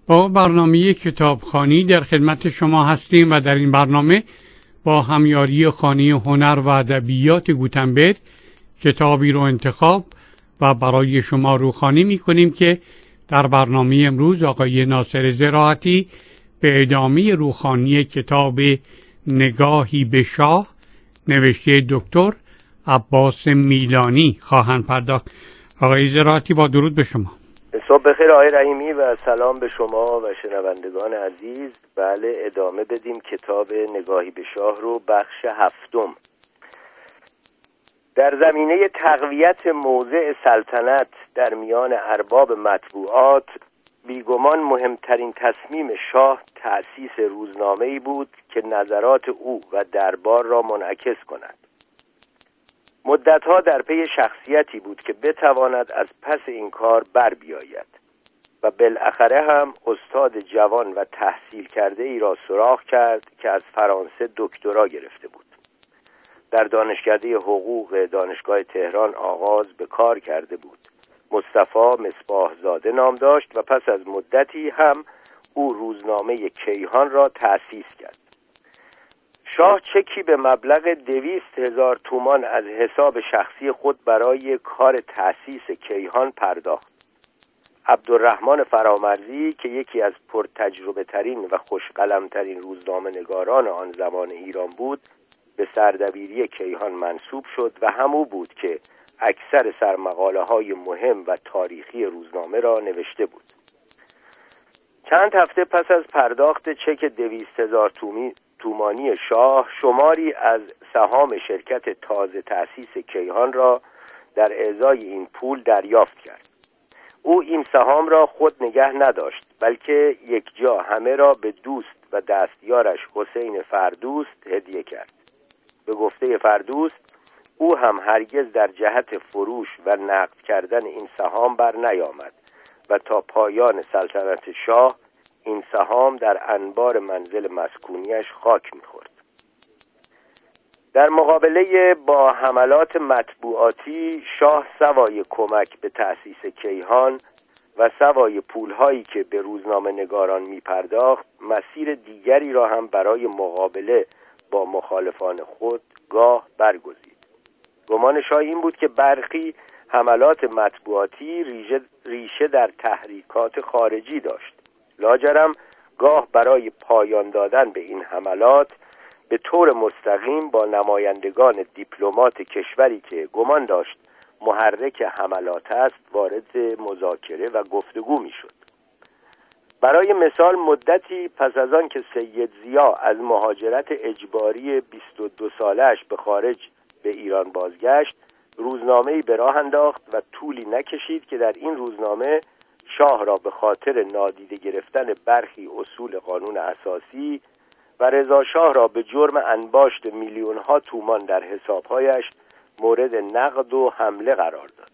با برنامه کتابخوانی در خدمت شما هستیم و در این برنامه با همیاری خانه هنر و ادبیات گوتنبرگ کتابی رو انتخاب و برای شما روخوانی می‌کنیم که در برنامه امروز آقای ناصر زراعتی به ادامه روخوانی کتاب نگاهی به شاه نوشته دکتر عباس میلانی خواهند پرداخت. آقای زراعتی با درود به شما. صبح بخیر آقای رحیمی و سلام به شما و شنوندگان عزیز. بله، ادامه بدیم کتاب نگاهی به شاه رو، بخش 7. در زمینه تقویت موضع سلطنت در میان ارباب مطبوعات بیگمان مهمترین تصمیم شاه تأسیس روزنامه‌ای بود که نظرات او و دربار را منعکس کند. مدتها در پی شخصیتی بود که بتواند از پس این کار بر بیاید و بالاخره هم استاد جوان و تحصیل کرده ای را سراغ کرد که از فرانسه دکترا گرفته بود. در دانشکده حقوق دانشگاه تهران آغاز به کار کرده بود. مصطفی مصباح‌زاده نام داشت و پس از مدتی هم او روزنامه کیهان را تأسیس کرد. شاه چکی به مبلغ 200,000 تومان از حساب شخصی خود برای کار تأسیس کیهان پرداخت. عبدالرحمن فرامرزی که یکی از پرتجربه ترین و خوشقلم ترین روزنامه نگاران آن زمان ایران بود، به سردبیری کیهان منصوب شد و همو بود که اکثر سرمقاله های مهم و تاریخی روزنامه را نوشته بود. چند هفته پس از پرداخت چک 200,000 تومانی شاه، شماری از سهام شرکت تازه تأسیس کیهان را در ازای این پول دریافت کرد. او این سهام را خود نگه نداشت، بلکه یک جا همه را به دوست و دستیارش حسین فردوست هدیه کرد. به گفته فردوست، او هم هرگز در جهت فروش و نقد کردن این سهام بر نیامد و تا پایان سلطنت شاه این سهام در انبار منزل مسکونیش خاک می‌خورد. در مقابله با حملات مطبوعاتی، شاه سوای کمک به تأسیس کیهان و سوای پولهایی که به روزنامه نگاران می‌پرداخت، مسیر دیگری را هم برای مقابله با مخالفان خود گاه برگزید. گمان شاه این بود که برخی حملات مطبوعاتی ریشه در تحریکات خارجی داشت. لاجرم گاه برای پایان دادن به این حملات به طور مستقیم با نمایندگان دیپلمات کشوری که گمان داشت محرک حملات است وارد مذاکره و گفتگو میشد. برای مثال، مدتی پس از آن که سید ضیا از مهاجرت اجباری 22 ساله‌اش به خارج به ایران بازگشت، روزنامه‌ای به راه انداخت و طولی نکشید که در این روزنامه شاه را به خاطر نادیده گرفتن برخی اصول قانون اساسی و رضا شاه را به جرم انباشت میلیون‌ها تومان در حساب‌هایش مورد نقد و حمله قرار داد.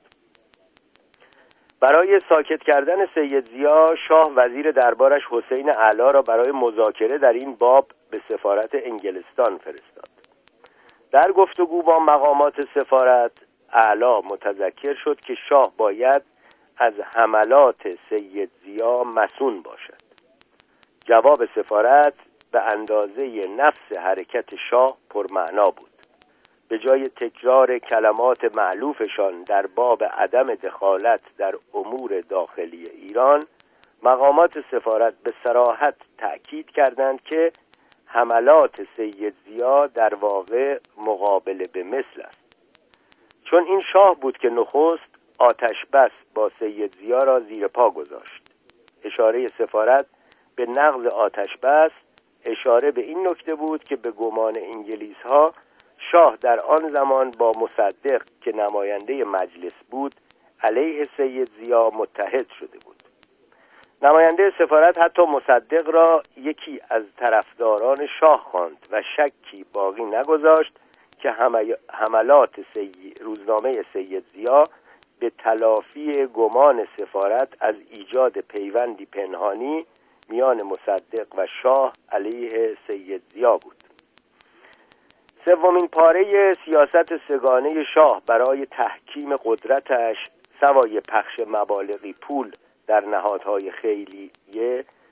برای ساکت کردن سید ضیا، شاه وزیر دربارش حسین اعلی را برای مذاکره در این باب به سفارت انگلستان فرستاد. در گفتگو با مقامات سفارت، اعلی متذکر شد که شاه باید از حملات سید ضیا مصون باشد. جواب سفارت به اندازه نفس حرکت شاه پرمعنا بود. به جای تکرار کلمات مألوفشان در باب عدم دخالت در امور داخلی ایران، مقامات سفارت به صراحت تأکید کردند که حملات سید ضیا در واقع مقابله به مثل است. چون این شاه بود که نخست آتش بس با سید ضیا را زیر پا گذاشت. اشاره سفارت به نقض آتش بس اشاره به این نکته بود که به گمان انگلیس‌ها شاه در آن زمان با مصدق که نماینده مجلس بود علیه سید ضیا متحد شده بود. نماینده سفارت حتی مصدق را یکی از طرفداران شاه خواند و شکی باقی نگذاشت که حملات روزنامه سید ضیا به تلافی گمان سفارت از ایجاد پیوندی پنهانی میان مصدق و شاه علیه سید ضیا بود. سومین پاره سیاست سگانه شاه برای تحکیم قدرتش سوای پخش مبالغی پول در نهادهای خیریه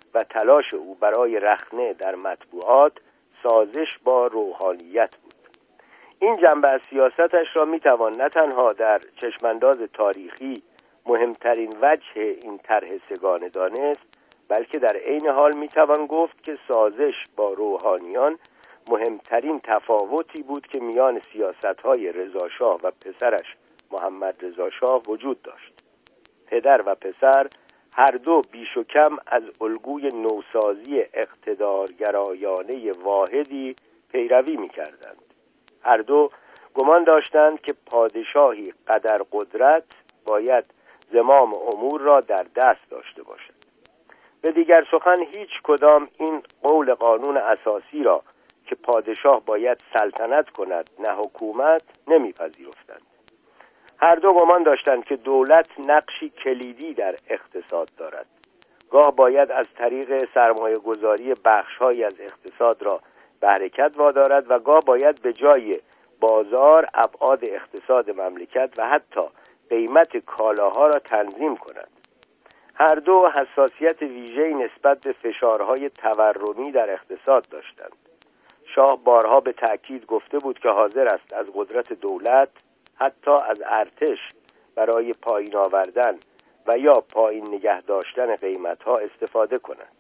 و تلاش او برای رخنه در مطبوعات سازش با روحانیت بود. این جنبه از سیاستش را میتوان نه تنها در چشمانداز تاریخی مهمترین وجه این طرح سگانه دانست، بلکه در عین حال میتوان گفت که سازش با روحانیان مهمترین تفاوتی بود که میان سیاست‌های رضاشاه و پسرش محمد رضاشاه وجود داشت. پدر و پسر هر دو بیش و کم از الگوی نوسازی اقتدارگرایانه واحدی پیروی می‌کردند. هر دو گمان داشتند که پادشاهی قدر قدرت باید زمام امور را در دست داشته باشد. به دیگر سخن هیچ کدام این قول قانون اساسی را که پادشاه باید سلطنت کند نه حکومت نمیپذیرفتند. هر دو گمان داشتند که دولت نقشی کلیدی در اقتصاد دارد. گاه باید از طریق سرمایه‌گذاری بخش‌هایی از اقتصاد را به حرکت وادارد و گاه باید به جای بازار ابعاد اقتصاد مملکت و حتی قیمت کالاها را تنظیم کند. هر دو حساسیت ویژه‌ای نسبت به فشارهای تورمی در اقتصاد داشتند. شاه بارها به تأکید گفته بود که حاضر است از قدرت دولت، حتی از ارتش، برای پایین آوردن و یا پایین نگه داشتن قیمت‌ها استفاده کند.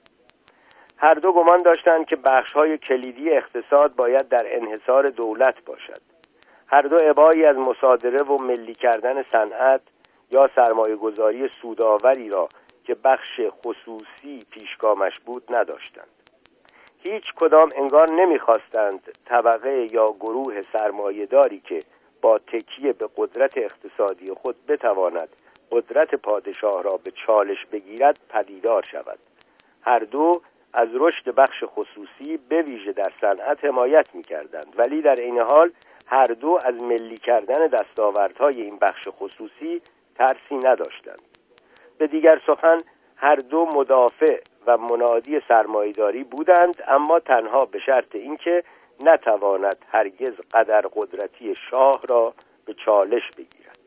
هر دو گمان داشتند که بخش‌های کلیدی اقتصاد باید در انحصار دولت باشد. هر دو ابایی از مصادره و ملی کردن صنعت یا سرمایه‌گذاری سودآوری را که بخش خصوصی پیشگامش بود نداشتند. هیچ کدام انگار نمی‌خواستند طبقه یا گروه سرمایه‌داری که با تکیه به قدرت اقتصادی خود بتواند قدرت پادشاه را به چالش بگیرد پدیدار شود. هر دو از رشد بخش خصوصی به ویژه در صنعت حمایت می‌کردند، ولی در عین حال هر دو از ملی کردن دستاوردهای این بخش خصوصی ترسی نداشتند. به دیگر سخن هر دو مدافع و منادی سرمایه‌داری بودند، اما تنها به شرط اینکه نتواند هرگز قدر قدرتی شاه را به چالش بگیرد.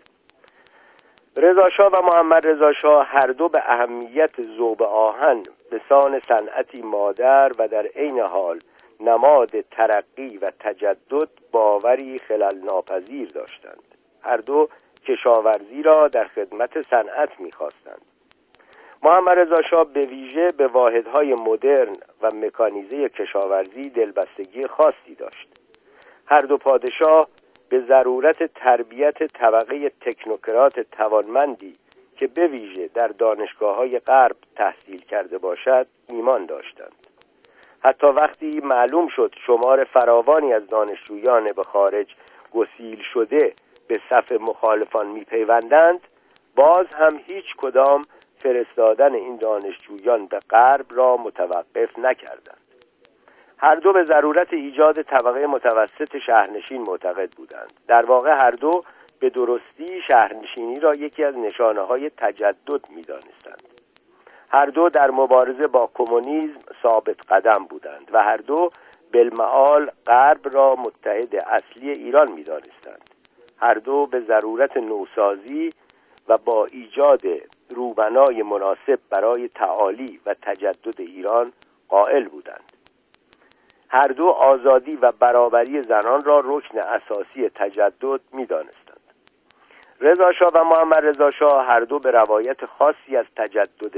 رضاشاه و محمد رضاشاه هر دو به اهمیت ذوب آهن به سان صنعتی مادر و در عین حال نماد ترقی و تجدد باوری خلل ناپذیر داشتند. هر دو کشاورزی را در خدمت صنعت می‌خواستند. محمد رضاشاه به ویژه به واحدهای مدرن و مکانیزه کشاورزی دلبستگی خاصی داشت. هر دو پادشاه به ضرورت تربیت طبقه تکنوکرات توانمندی که به ویژه در دانشگاه‌های غرب تحصیل کرده باشد ایمان داشتند. حتی وقتی معلوم شد شمار فراوانی از دانشجویان به خارج گسیل شده به صف مخالفان می‌پیوندند، باز هم هیچ کدام فرستادن این دانشجویان به غرب را متوقف نکردند. هر دو به ضرورت ایجاد طبقه متوسط شهرنشین معتقد بودند. در واقع هر دو به درستی شهرنشینی را یکی از نشانه‌های تجدد می‌دانستند. هر دو در مبارزه با کمونیسم ثابت قدم بودند و هر دو بالمعال غرب را متحد اصلی ایران می‌دانستند. هر دو به ضرورت نوسازی و با ایجاد روبنای مناسب برای تعالی و تجدد ایران قائل بودند. هر دو آزادی و برابری زنان را رکن اساسی تجدد می‌دانستند. رضاشاه و محمد رضاشاه هر دو به روایت خاصی از تجدد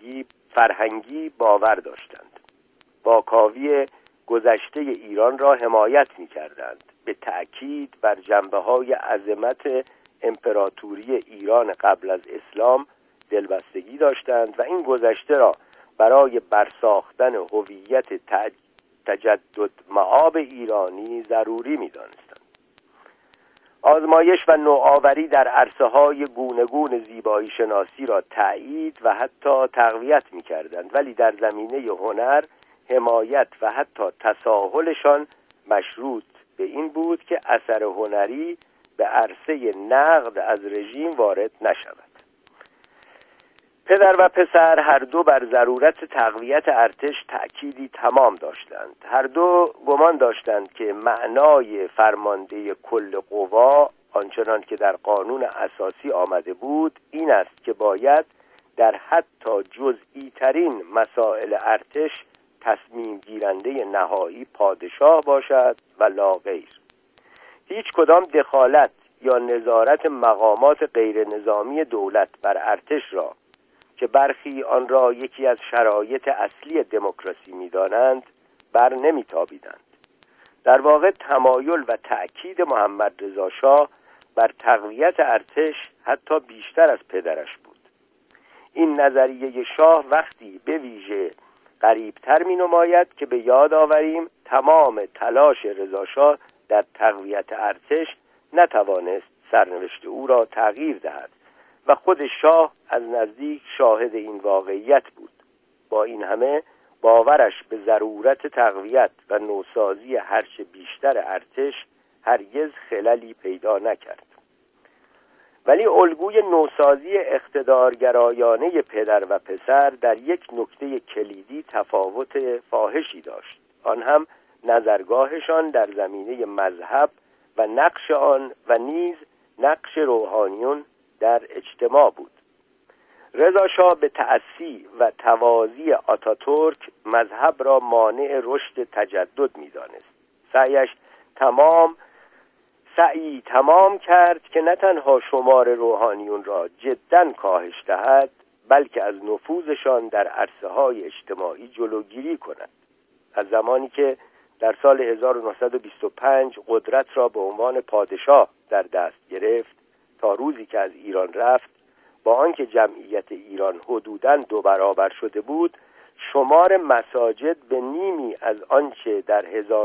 فرهنگی باور داشتند. با کاوی گذشته ایران را حمایت می‌کردند. به تأکید بر جنبه‌های عظمت امپراتوری ایران قبل از اسلام دلبستگی داشتند و این گذشته را برای برساختن هویت تجدد مآب ایرانی ضروری می‌دانستند. آزمایش و نوآوری در عرصه‌های گوناگون زیبایی شناسی را تأیید و حتی تقویت می‌کردند، ولی در زمینه هنر حمایت و حتی تساهلشان مشروط به این بود که اثر هنری به عرصه نقد از رژیم وارد نشود. پدر و پسر هر دو بر ضرورت تقویت ارتش تأکیدی تمام داشتند. هر دو گمان داشتند که معنای فرمانده کل قوا آنچنان که در قانون اساسی آمده بود این است که باید در حتی جزئی ترین مسائل ارتش تصمیم گیرنده نهایی پادشاه باشد و لا غیر. هیچ کدام دخالت یا نظارت مقامات غیر نظامی دولت بر ارتش را که برخی آن را یکی از شرایط اصلی دموکراسی می‌دانند بر نمی‌تابیدند. در واقع تمایل و تأکید محمد رضا شاه بر تقویت ارتش حتی بیشتر از پدرش بود. این نظریه شاه وقتی به ویژه قریب‌تر می‌نماید که به یاد آوریم تمام تلاش رضا شاه در تقویت ارتش نتوانست سرنوشت او را تغییر دهد و خود شاه از نزدیک شاهد این واقعیت بود. با این همه باورش به ضرورت تقویت و نوسازی هرچه بیشتر ارتش هرگز خللی پیدا نکرد. ولی الگوی نوسازی اقتدارگرایانه پدر و پسر در یک نکته کلیدی تفاوت فاحشی داشت. آن هم نظرگاهشان در زمینه مذهب و نقش آن و نیز نقش روحانیون در اجتماع بود. رضا شاه به تأسی و تواضع آتاتورک مذهب را مانع رشد تجدد می‌دانست. سعی تمام کرد که نه تنها شمار روحانیون را جداً کاهش دهد بلکه از نفوذشان در عرصه‌های اجتماعی جلوگیری کند. از زمانی که در سال 1925 قدرت را به عنوان پادشاه در دست گرفت تا روزی که از ایران رفت، با آنکه جمعیت ایران حدوداً 2 برابر شده بود، شمار مساجد به نیمی از آنچه در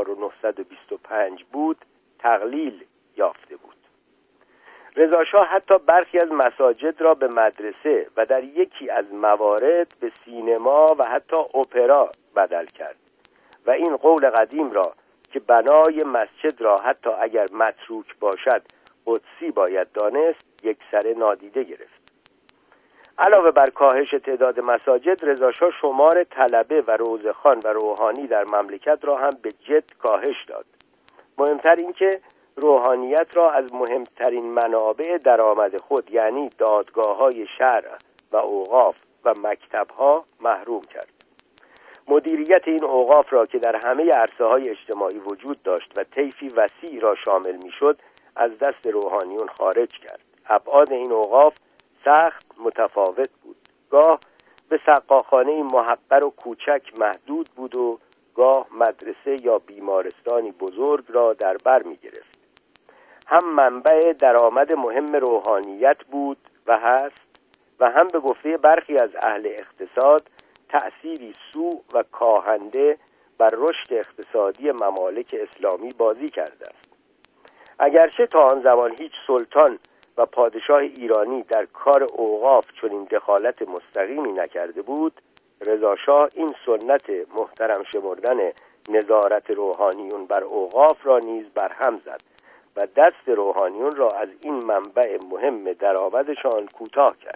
1925 بود تقلیل یافته بود. رضا شاه حتی برخی از مساجد را به مدرسه و در یکی از موارد به سینما و حتی اپرا بدل کرد و این قول قدیم را که بنای مسجد را حتی اگر متروک باشد قدسی باید دانست یکسره نادیده گرفت. علاوه بر کاهش تعداد مساجد، رضا شاه شمار طلبه و روزخوان و روحانی در مملکت را هم به جد کاهش داد. مهمتر این که روحانیت را از مهمترین منابع درآمد خود یعنی دادگاه‌های شرع و اوقاف و مکتب‌ها محروم کرد. مدیریت این اوقاف را که در همه عرصه‌های اجتماعی وجود داشت و طیفی وسیع را شامل می‌شد از دست روحانیون خارج کرد. ابعاد این اوقاف سخت متفاوت بود. گاه به سقاخانه‌ای محقر و کوچک محدود بود و گاه مدرسه یا بیمارستانی بزرگ را در بر می‌گرفت. هم منبع درآمد مهم روحانیت بود و هست و هم به گفته برخی از اهل اقتصاد تأثیری سوء و کاهنده بر رشد اقتصادی ممالک اسلامی بازی کرده است. اگرچه تا آن زمان هیچ سلطان و پادشاه ایرانی در کار اوقاف چنین دخالت مستقیمی نکرده بود، رضا شاه این سنت محترم شمردن نظارت روحانیون بر اوقاف را نیز برهم زد و دست روحانیون را از این منبع مهم درآمدشان کوتاه کرد.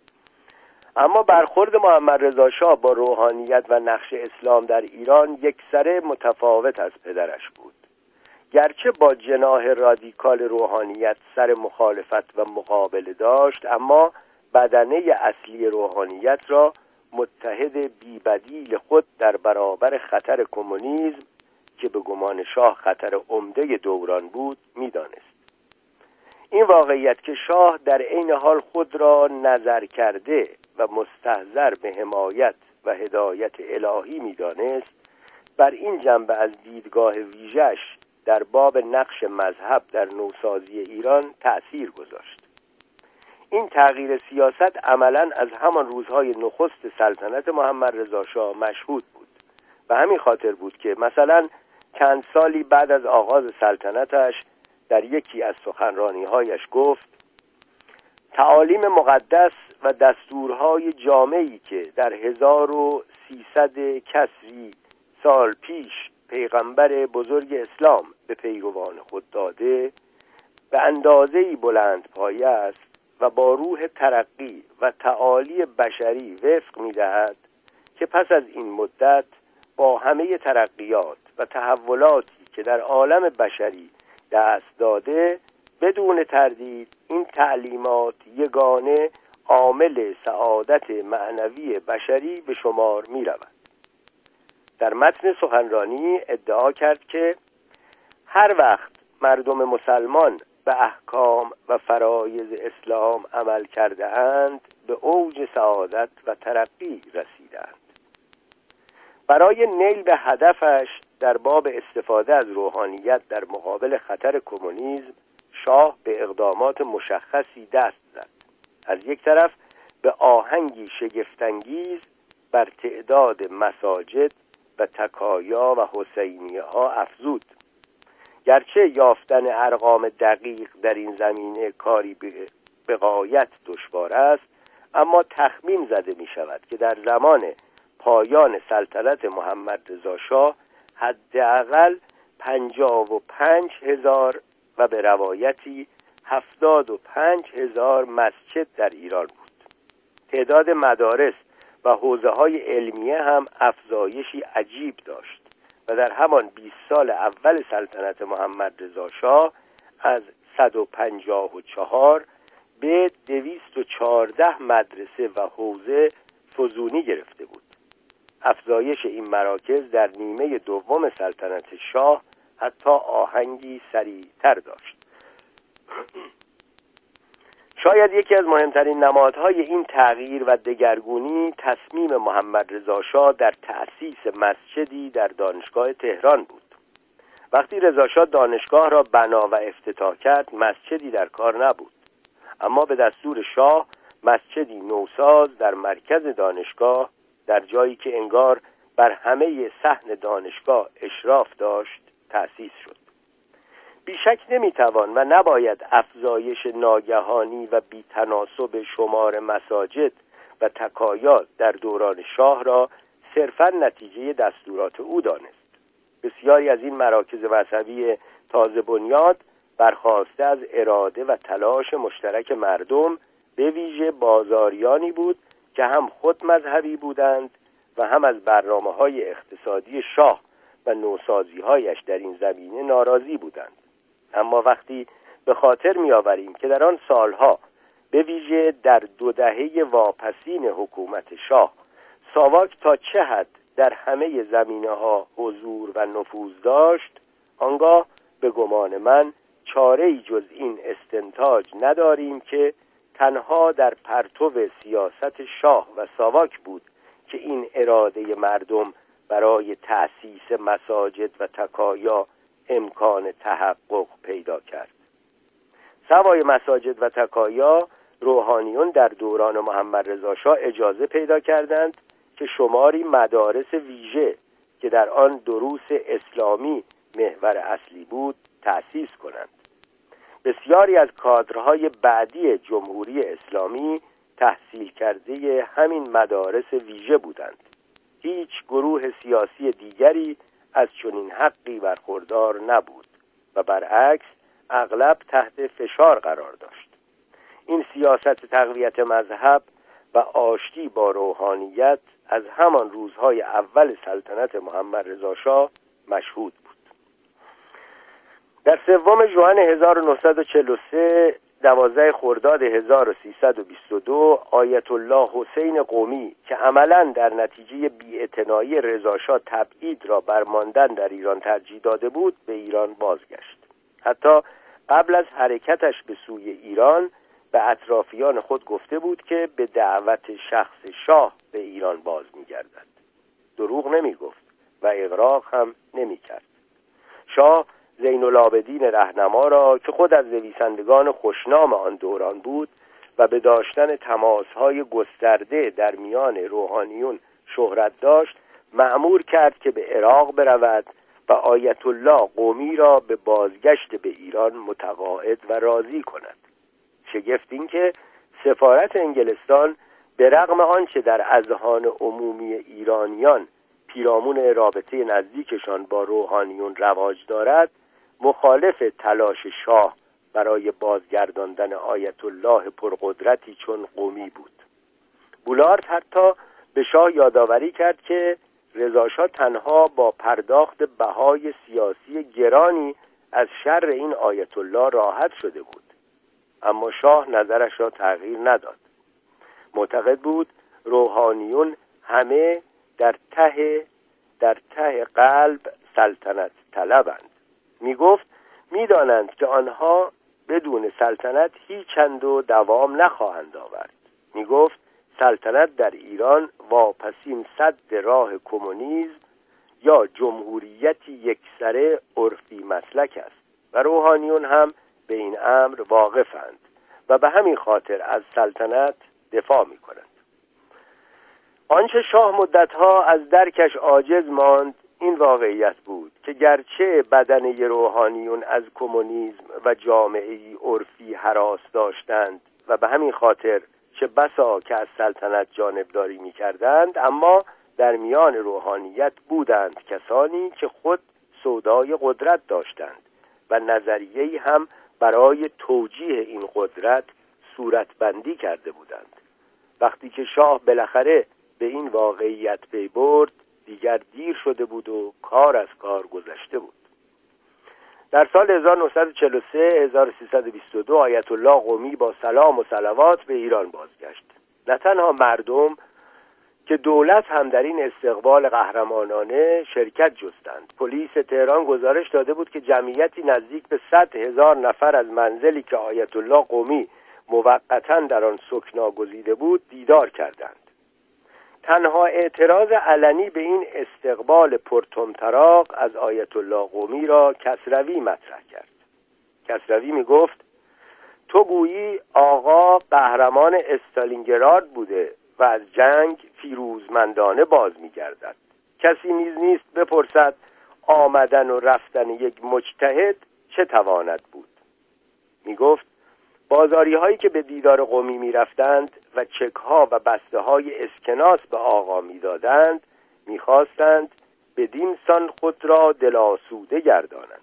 اما برخورد محمد رضا شاه با روحانیت و نقش اسلام در ایران یکسره متفاوت از پدرش بود. گرچه با جناح رادیکال روحانیت سر مخالفت و مقابله داشت، اما بدنه اصلی روحانیت را متحد بی‌بدیل خود در برابر خطر کمونیسم که به گمان شاه خطر عمده دوران بود می‌دانست. این واقعیت که شاه در عین حال خود را نظر کرده و مستحضر به حمایت و هدایت الهی می‌دانست، بر این جنبه از دیدگاه ویژه‌اش در باب نقش مذهب در نوسازی ایران تأثیر گذاشت. این تغییر سیاست عملاً از همان روزهای نخست سلطنت محمد رضا شاه مشهود بود. به همین خاطر بود که مثلا چند سالی بعد از آغاز سلطنتش در یکی از سخنرانی‌هایش گفت: تعالیم مقدس و دستورهای جامعی که در 1300 کسری سال پیش پیغمبر بزرگ اسلام به پیروان خود داده به اندازه‌ای بلند پایه است و با روح ترقی و تعالی بشری وفق می‌دهد که پس از این مدت با همه ترقیات و تحولاتی که در عالم بشری دست داده بدون تردید این تعلیمات یگانه عامل سعادت معنوی بشری به شمار می رود. در متن سخنرانی ادعا کرد که هر وقت مردم مسلمان به احکام و فرایض اسلام عمل کرده اند به اوج سعادت و ترقی رسیدند. برای نیل به هدفش در باب استفاده از روحانیت در مقابل خطر کمونیسم شاه به اقدامات مشخصی دست زد. از یک طرف به آهنگی شگفت‌انگیز بر تعداد مساجد و تکایا و حسینیه ها افزود. گرچه یافتن ارقام دقیق در این زمینه کاری به غایت دشوار است، اما تخمین زده می شود که در زمان پایان سلطنت محمد رضا شاه حداقل 55,000 و به روایتی 75,000 مسجد در ایران بود. تعداد مدارس و حوزه‌های علمیه هم افزایشی عجیب داشت و در همان 20 سال اول سلطنت محمد رضا شاه از 154 به 214 مدرسه و حوزه فزونی گرفته بود. افزایش این مراکز در نیمه دوم سلطنت شاه حتی آهنگی سریع‌تر داشت. شاید یکی از مهمترین نمادهای این تغییر و دگرگونی تصمیم محمد رضا شاه در تأسیس مسجدی در دانشگاه تهران بود. وقتی رضا شاه دانشگاه را بنا و افتتاح کرد، مسجدی در کار نبود، اما به دستور شاه مسجدی نوساز در مرکز دانشگاه، در جایی که انگار بر همه صحن دانشگاه اشراف داشت، تأسیس شد. بیشک نمیتوان و نباید افزایش ناگهانی و بی‌تناسب شمار مساجد و تکایات در دوران شاه را صرفاً نتیجه دستورات او دانست. بسیاری از این مراکز مذهبی تازه بنیاد برخاسته از اراده و تلاش مشترک مردم، به ویژه بازاریانی بود که هم خود مذهبی بودند و هم از برنامه‌های اقتصادی شاه و نوسازی‌هایش در این زمینه ناراضی بودند. اما وقتی به خاطر می‌آوریم که در آن سالها به ویژه در 2 دهه واپسین حکومت شاه ساواک تا چه حد در همه زمینه‌ها حضور و نفوذ داشت، آنگاه به گمان من چاره‌ای جز این استنتاج نداریم که تنها در پرتو سیاست شاه و ساواک بود که این اراده مردم برای تأسیس مساجد و تکایا امکان تحقق پیدا کرد. سوای مساجد و تکایا، روحانیون در دوران محمد رضا شاه اجازه پیدا کردند که شماری مدارس ویژه که در آن دروس اسلامی محور اصلی بود تأسیس کنند. بسیاری از کادرهای بعدی جمهوری اسلامی تحصیل کرده همین مدارس ویژه بودند. هیچ گروه سیاسی دیگری از چنین حقی برخوردار نبود و برعکس اغلب تحت فشار قرار داشت. این سیاست تقویت مذهب و آشتی با روحانیت از همان روزهای اول سلطنت محمد رضا شاه مشهود بود. در 3 ژوئن 1943 12 خرداد 1322 آیت الله حسین قمی که عملاً در نتیجه بی‌اعتنایی رضا شاه تبعید را بر ماندن در ایران ترجیح داده بود، به ایران بازگشت. حتی قبل از حرکتش به سوی ایران به اطرافیان خود گفته بود که به دعوت شخص شاه به ایران باز می‌گردد. دروغ نمی‌گفت و اغراق هم نمی‌کرد. شاه زین العابدین رهنما را که خود از نویسندگان خوشنام آن دوران بود و به داشتن تماس‌های گسترده در میان روحانیون شهرت داشت، مأمور کرد که به عراق برود و آیت الله قمی را به بازگشت به ایران متقاعد و راضی کند. شگفت این که سفارت انگلستان به رغم آنچه در اذهان عمومی ایرانیان پیرامون رابطه نزدیکشان با روحانیون رواج دارد، مخالف تلاش شاه برای بازگرداندن آیت الله پرقدرتی چون قمی بود. بولارد حتی به شاه یادآوری کرد که رضا شاه تنها با پرداخت بهای سیاسی گرانی از شر این آیت الله راحت شده بود، اما شاه نظرش را تغییر نداد. معتقد بود روحانیون همه در ته قلب سلطنت طلبند. میگفت میدانند که آنها بدون سلطنت هیچ چند و دوام نخواهند آورد. میگفت سلطنت در ایران واپسین سد راه کمونیسم یا جمهوریتی یکسره عرفی مسلک است و روحانیون هم به این امر واقفند و به همین خاطر از سلطنت دفاع می‌کنند. آنچه شاه مدتها از درکش عاجز ماند این واقعیت بود که گرچه بدنه روحانیون از کمونیسم و جامعه‌ای عرفی هراس داشتند و به همین خاطر چه بسا که از سلطنت جانبداری می‌کردند، اما در میان روحانیت بودند کسانی که خود سودای قدرت داشتند و نظریه‌ای هم برای توجیه این قدرت صورتبندی کرده بودند. وقتی که شاه بالاخره به این واقعیت پی برد دیگر دیر شده بود و کار از کار گذشته بود. در سال 1322 آیت الله قمی با سلام و صلوات به ایران بازگشت. نه تنها مردم که دولت هم در این استقبال قهرمانانه شرکت جستند. پلیس تهران گزارش داده بود که جمعیتی نزدیک به 100,000 نفر از منزلی که آیت الله قمی موقتاً در آن سکنا گزیده بود دیدار کردند. تنها اعتراض علنی به این استقبال پرطمطراق از آیت الله قمی را کسروی مطرح کرد. کسروی می گفت تو گویی آقا قهرمان استالینگراد بوده و از جنگ فیروزمندانه باز می گردد. کسی نیست بپرسد آمدن و رفتن یک مجتهد چه تواند بود. می گفت بازاری هایی که به دیدار قمی می رفتند و چک ها و بسته های اسکناس به آقا می دادند می خواستند بدین سان خود را دلاسوده گردانند.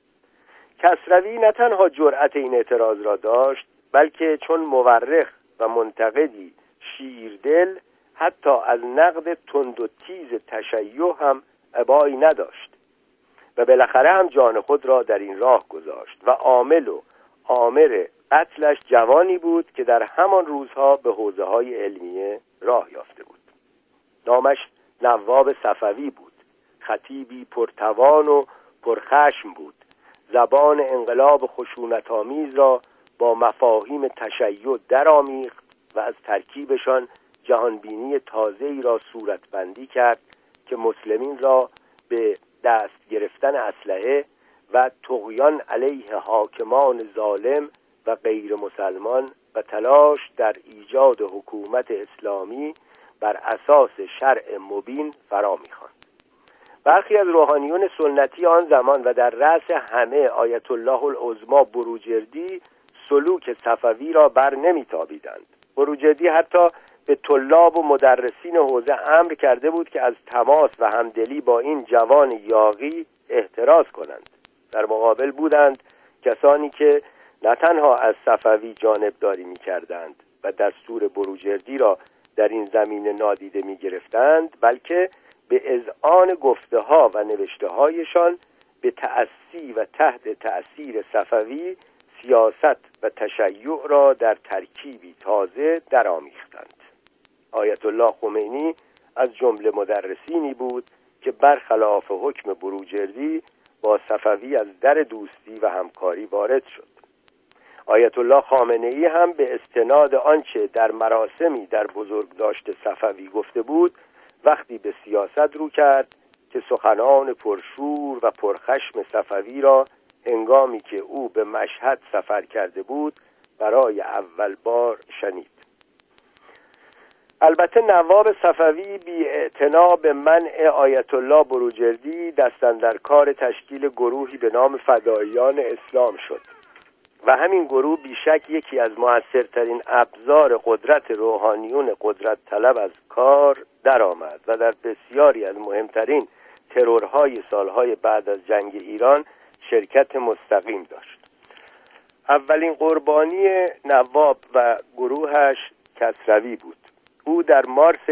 کسروی نه تنها جرأت این اعتراض را داشت بلکه چون مورخ و منتقدی شیردل حتی از نقد تند و تیز تشیع هم ابایی نداشت و بالاخره هم جان خود را در این راه گذاشت و عامل و آمر قتلش جوانی بود که در همان روزها به حوزه‌های علمیه راه یافته بود. نامش نواب صفوی بود. خطیبی پرتوان و پرخشم بود. زبان انقلاب خشونت‌آمیز را با مفاهیم تشیع درآمیخت و از ترکیبشان جهانبینی تازه‌ای را صورتبندی کرد که مسلمین را به دست گرفتن اسلحه و طغیان علیه حاکمان ظالم و غیر مسلمان و تلاش در ایجاد حکومت اسلامی بر اساس شرع مبین فرا می‌خواند. برخی از روحانیون سنتی آن زمان و در رأس همه آیت الله العظما بروجردی سلوک صفوی را بر نمی‌تابیدند. بروجردی حتی به طلاب و مدرسین حوزه امر کرده بود که از تماس و همدلی با این جوان یاغی احتراز کنند. در مقابل بودند کسانی که نه تنها از صفوی جانبداری می‌کردند و دستور بروجردی را در این زمینه نادیده می‌گرفتند، بلکه به اذعان گفته‌ها و نوشته‌هایشان به تأسی و تحت تأثیر صفوی سیاست و تشیع را در ترکیبی تازه درآمیختند. آیت الله خمینی از جمله مدرسینی بود که برخلاف حکم بروجردی با صفوی از در دوستی و همکاری وارد شد. آیت الله خامنه‌ای هم به استناد آنچه در مراسمی در بزرگداشت صفوی گفته بود وقتی به سیاست رو کرد که سخنان پرشور و پرخشم صفوی را هنگامی که او به مشهد سفر کرده بود برای اول بار شنید. البته نواب صفوی بی اعتنا به منع آیت الله بروجردی دست اندر کار تشکیل گروهی به نام فداییان اسلام شد و همین گروه بیشک یکی از مؤثرترین ابزار قدرت روحانیون قدرت طلب از کار درآمد و در بسیاری از مهمترین ترورهای سالهای بعد از جنگ ایران شرکت مستقیم داشت. اولین قربانی نواب و گروهش کسروی بود. او در مارس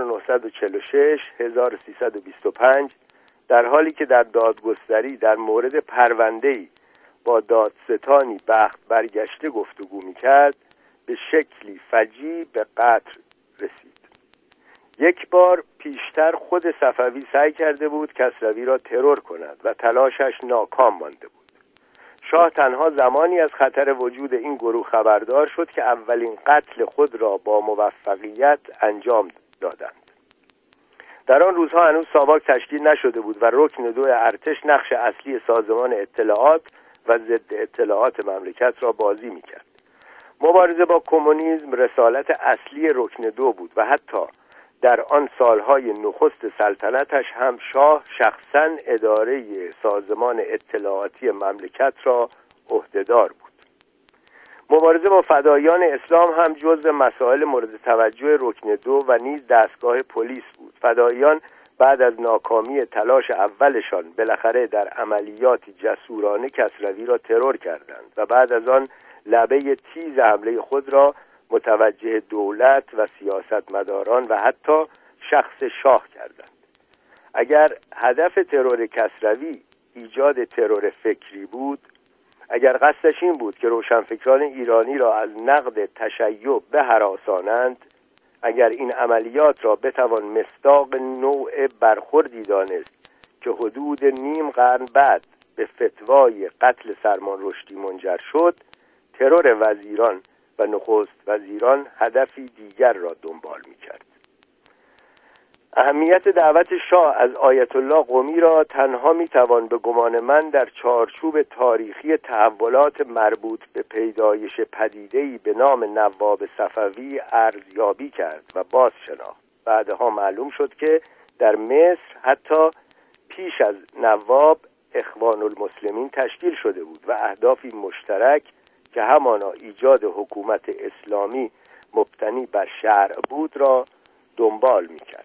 1946 در حالی که در دادگستری در مورد پرونده‌ای با دادستانی بخت برگشته گفتگو می‌کرد به شکلی فجیع به قتل رسید. یک بار پیشتر خود صفوی سعی کرده بود کسروی را ترور کند و تلاشش ناکام مانده بود. شاه تنها زمانی از خطر وجود این گروه خبردار شد که اولین قتل خود را با موفقیت انجام دادند. در آن روزها هنوز ساواک تشکیل نشده بود و رکن 2 ارتش نقش اصلی سازمان اطلاعات و ضد اطلاعات مملکت را بازی می‌کرد. مبارزه با کمونیسم رسالت اصلی رکن 2 بود و حتی در آن سالهای نخست سلطنتش هم شاه شخصاً اداره سازمان اطلاعاتی مملکت را عهدهدار بود. مبارزه با فدایان اسلام هم جزو مسائل مورد توجه رکن 2 و نیز دستگاه پلیس بود. فدایان بعد از ناکامی تلاش اولشان بالاخره در عملیاتی جسورانه کسروی را ترور کردند و بعد از آن لبه تیز حمله خود را متوجه دولت و سیاستمداران و حتی شخص شاه کردند. اگر هدف ترور کسروی ایجاد ترور فکری بود، اگر قصدش این بود که روشنفکران ایرانی را از نقد تشیع بهراسانند، اگر این عملیات را بتوان مصداق نوع برخوردی دانست که حدود نیم قرن بعد به فتوای قتل سلمان رشدی منجر شد، ترور وزیران و نخست وزیران هدفی دیگر را دنبال می‌کرد. اهمیت دعوت شاه از آیت الله قمی را تنها میتوان به گمان من در چارچوب تاریخی تحولات مربوط به پیدایش پدیده‌ای به نام نواب صفوی ارزیابی کرد و باز شناخت. بعدها معلوم شد که در مصر حتی پیش از نواب اخوان المسلمین تشکیل شده بود و اهدافی مشترک که همانا ایجاد حکومت اسلامی مبتنی بر شرع بود را دنبال میکرد.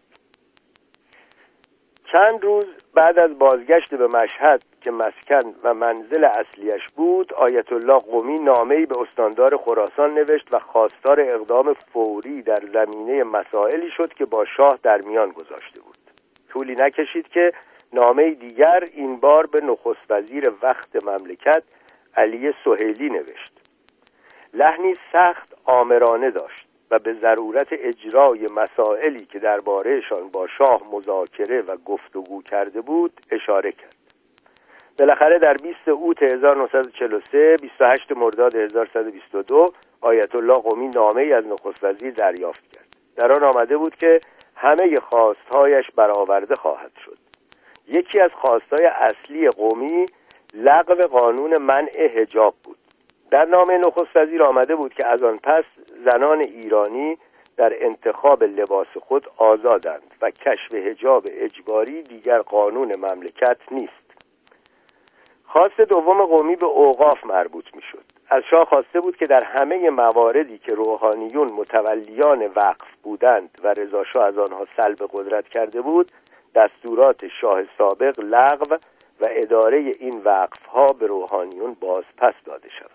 چند روز بعد از بازگشت به مشهد که مسکن و منزل اصلیش بود، آیت الله قمی نامه‌ای به استاندار خراسان نوشت و خواستار اقدام فوری در زمینه مسائلی شد که با شاه در میان گذاشته بود. طولی نکشید که نامه‌ای دیگر این بار به نخست وزیر وقت مملکت علی سهیلی نوشت. لحنی سخت آمرانه داشت و به ضرورت اجرای مسائلی که درباره‌شان با شاه مذاکره و گفتگو کرده بود اشاره کرد. بالاخره در 20 اوت 1943 28 مرداد 1122 آیت الله قمی نامه‌ای از نخست وزیر دریافت کرد. در آن آمده بود که همه خواستهایش برآورده خواهد شد. یکی از خواستهای اصلی قمی لغو قانون منع حجاب بود. در نامه نخست وزیر آمده بود که از آن پس زنان ایرانی در انتخاب لباس خود آزادند و کشف حجاب اجباری دیگر قانون مملکت نیست. خواست دوم قمی به اوقاف مربوط می شد. از شاه خواسته بود که در همه مواردی که روحانیون متولیان وقف بودند و رضا شاه از آنها سلب قدرت کرده بود، دستورات شاه سابق لغو و اداره این وقف‌ها به روحانیون بازپس داده شود.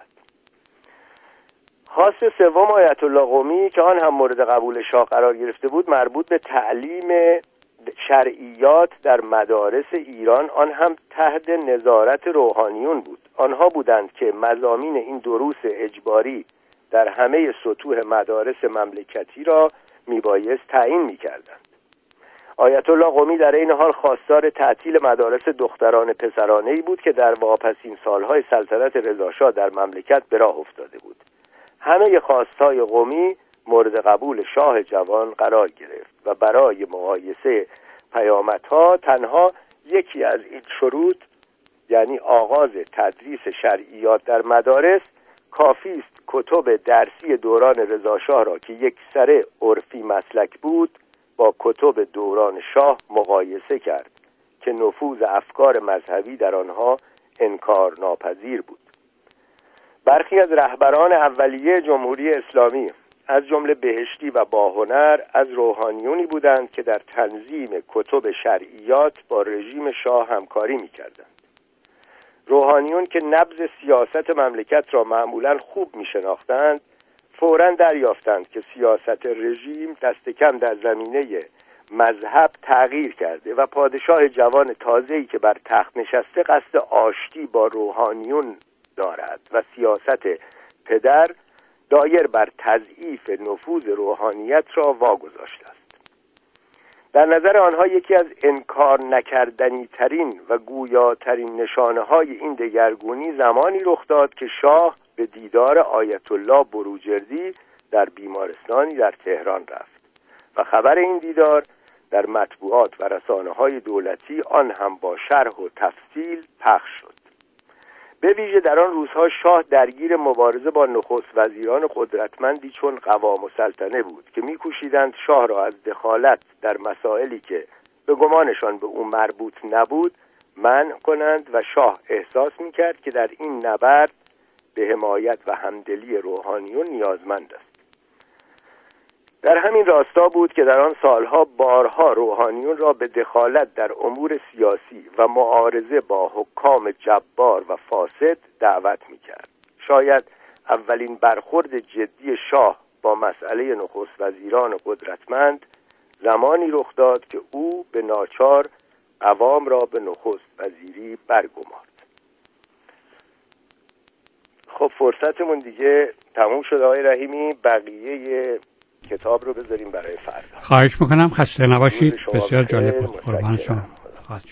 خواست سوم آیت الله قمی که آن هم مورد قبول شاه قرار گرفته بود مربوط به تعلیم شرعیات در مدارس ایران، آن هم تحت نظارت روحانیون بود. آنها بودند که مضامین این دروس اجباری در همه سطوح مدارس مملکتی را میبایست تعیین میکردند. آیت الله قمی در این حال خواستار تعطیل مدارس دختران پسرانه‌ای بود که در واپسین سالهای سلطنت رضا شاه در مملکت به راه افتاده بود. همه خواستهای قمی مورد قبول شاه جوان قرار گرفت و برای مقایسه پیامدها تنها یکی از این شروط، یعنی آغاز تدریس شرعیات در مدارس، کافی است کتب درسی دوران رضا شاه را که یک سره عرفی مسلک بود با کتب دوران شاه مقایسه کرد که نفوذ افکار مذهبی در آنها انکار ناپذیر بود. برخی از رهبران اولیه جمهوری اسلامی از جمله بهشتی و باهنر از روحانیونی بودند که در تنظیم کتب شرعیات با رژیم شاه همکاری می‌کردند. روحانیون که نبض سیاست مملکت را معمولاً خوب می‌شناختند، فوراً دریافتند که سیاست رژیم دست کم در زمینه مذهب تغییر کرده و پادشاه جوان تازه‌ای که بر تخت نشسته قصد آشتی با روحانیون دارد و سیاست پدر دایر بر تضعیف نفوذ روحانیت را واگذاشته است. در نظر آنها یکی از انکار نکردنی ترین و گویاترین نشانه های این دگرگونی زمانی رخ داد که شاه به دیدار آیت الله بروجردی در بیمارستانی در تهران رفت و خبر این دیدار در مطبوعات و رسانه‌های دولتی آن هم با شرح و تفصیل پخش شد. به ویژه در آن روزها شاه درگیر مبارزه با نخست وزیران قدرتمندی چون قوام السلطنه بود که می‌کوشیدند شاه را از دخالت در مسائلی که به گمانشان به او مربوط نبود منع کنند و شاه احساس می‌کرد که در این نبرد به حمایت و همدلی روحانیون نیازمند است. در همین راستا بود که در آن سالها بارها روحانیون را به دخالت در امور سیاسی و معارضه با حکام جبار و فاسد دعوت می‌کرد. شاید اولین برخورد جدی شاه با مسئله نخست وزیران قدرتمند زمانی رخ داد که او به ناچار عوام را به نخست وزیری برگمارد. خب فرصتمون دیگه تموم شد آقای رحیمی، بقیه کتاب رو بذاریم برای فردا. خواهش میکنم، خسته نباشید. بسیار جالب بود. قربان شما.